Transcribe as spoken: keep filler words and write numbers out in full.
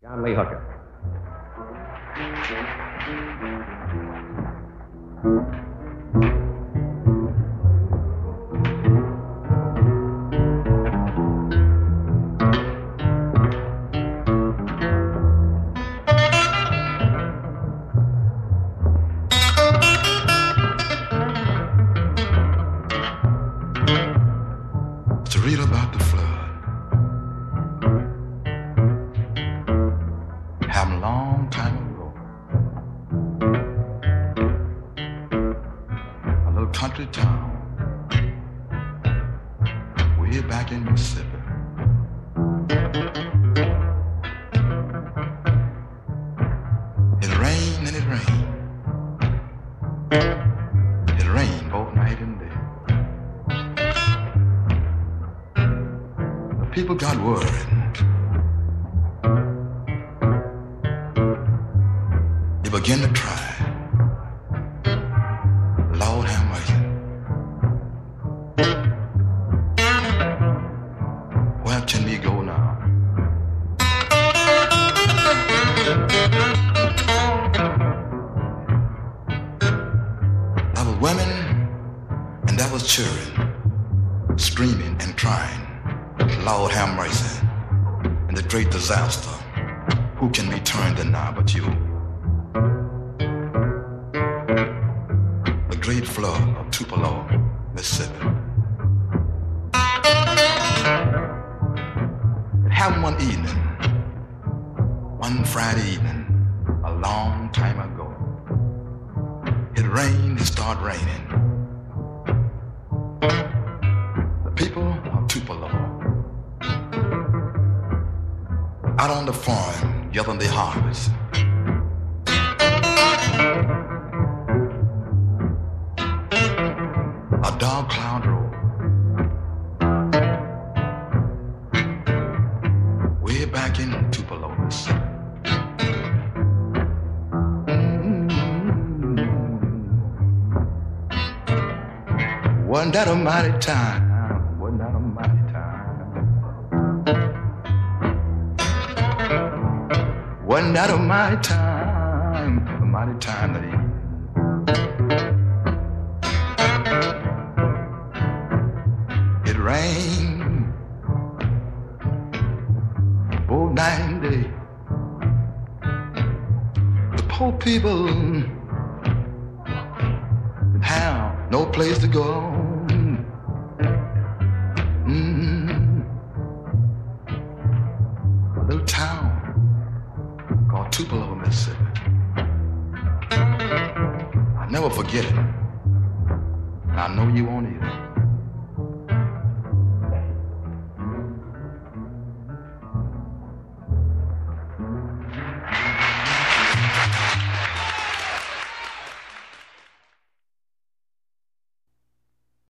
John Lee Hooker. To read about the flood. Happened a long time ago. A little country town way back in Mississippi. It rained and it rained. It rained both night and day. People got worried. They began to try. Lord have mercy. Where can we go now? There were women and there was children screaming and crying. Lord have mercy. And the great disaster. Who can we turn to now but you? The great flood of Tupelo, Mississippi. It happened one evening, one Friday evening, a long time ago. It rained, it started raining. The people of Tupelo out on the farm, gathering their harvest. A dark cloud rolled way back in Tupelo, Mississippi. Mm-hmm. Wasn't that a mighty time? Wasn't that a mighty time? Wasn't that a mighty time, a mighty time that evening? It rained both night and day. The poor people didn't have no place to go. Mm-hmm. A little town called Tupelo, Mississippi. I'll never forget it. And I know you won't either.